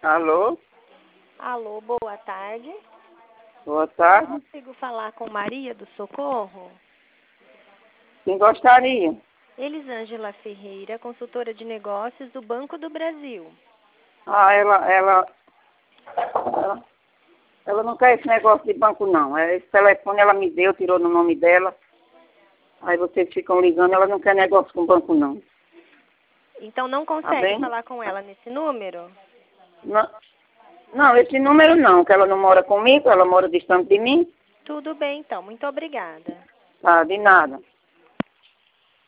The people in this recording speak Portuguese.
Alô? Alô, boa tarde. Boa tarde. Eu consigo falar com Maria do Socorro? Quem gostaria? Elisângela Ferreira, consultora de negócios do Banco do Brasil. Ah, ela não quer esse negócio de banco, não. Esse telefone ela me deu, tirou no nome dela. Aí vocês ficam ligando, ela não quer negócio com banco, não. Então não Tá consegue bem? falar com ela nesse número? Não, esse número não, que ela não mora comigo, ela mora distante de mim. Tudo bem, então. Muito obrigada. Tá, de nada.